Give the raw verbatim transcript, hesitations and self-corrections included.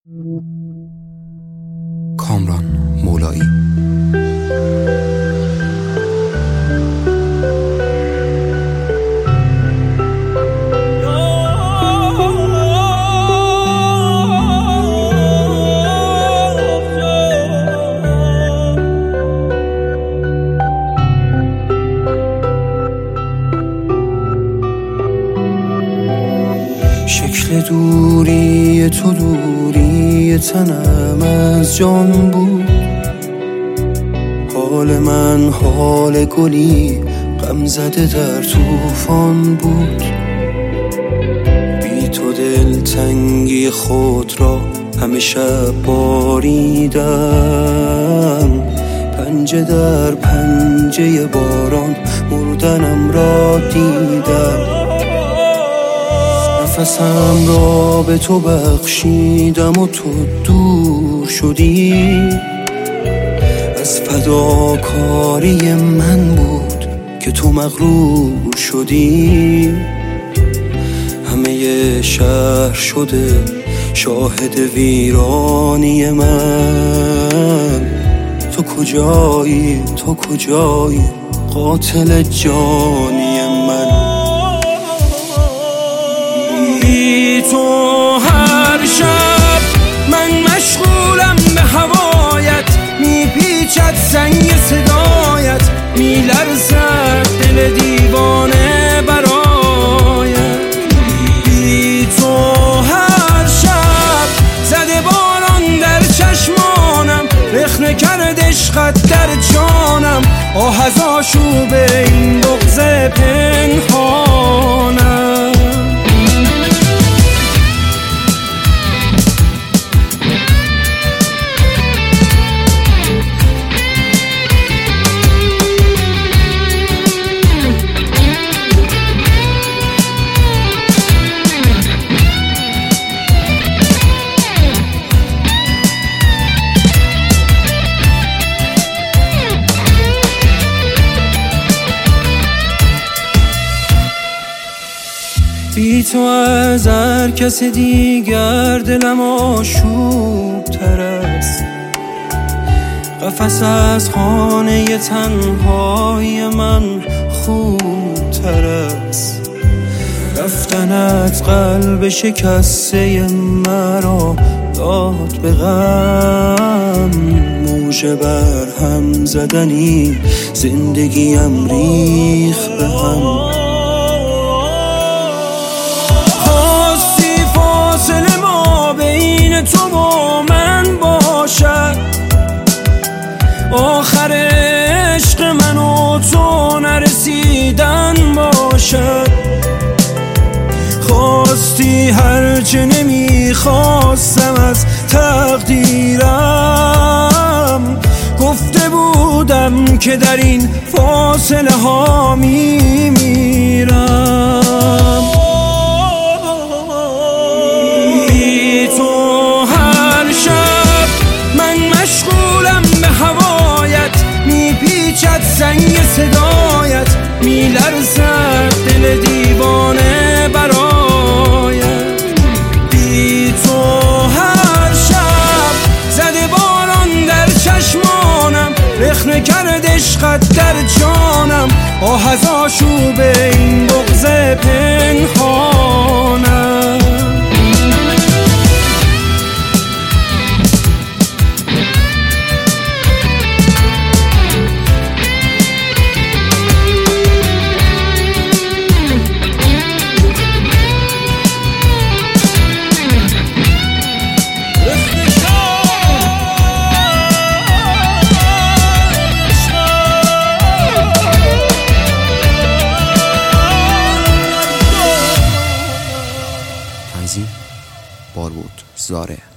کامران مولایی. شکل دوری تو دوری تنم از جان بود، حال من حال گلی غم زده در طوفان بود. بی تو دلتنگی خود را همه شب باریدم، پنجه در پنجه باران مردنم را دیدم. نفسم را به تو بخشیدم و تو دور شدی، از فداکاری من بود که تو مغرور شدی. همه شهر شده شاهد ویرانی من، تو کجایی تو کجایی قاتل جانی من. بی تو هر شب من مشغولم به هوایت، میپیچد سنگ صدایت، میلرزد دل دیوانه برایت. بی تو هر شب زده باران در چشمانم، رخنه کرد عشقت در جانم، آه از آشوب این بغض پنهانم. بی تو از هر کس دیگر دلم آشوب تر است، قفس از خانه تنهای من خوب تر است. رفتنت قلب شکسته مرا داد به غم، موجه بر هم زدنی زندگیم ریخ به هم. تو با من باشد، آخر عشق من و تو نرسیدن باشد. خواستی هرچه نمیخواستم از تقدیرم، گفته بودم که در این فاصله ها میمیرم. میپیچد سنگ صدایت، میلرزد دل دیوانه برایت. بی تو هر شب زده باران در چشمانم، رخنه کرد عشقت در جانم، آه از آشوب این بغض پنهانم. بار بود زاره.